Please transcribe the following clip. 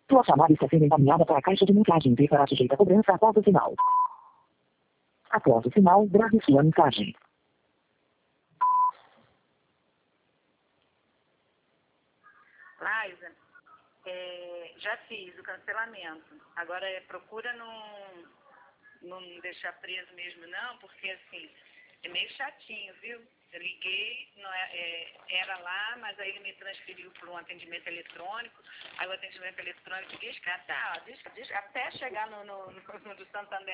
Sua chamada está sendo encaminhada para a caixa de mensagem e será sujeita a cobrança após o sinal. Após o sinal, grave sua mensagem. Liza, já fiz o cancelamento. Agora procura não deixar preso mesmo não, porque assim, é meio chatinho, viu? Eu liguei, era lá, mas aí ele me transferiu para um atendimento eletrônico. Aí o atendimento eletrônico diz que até chegar no do Santander.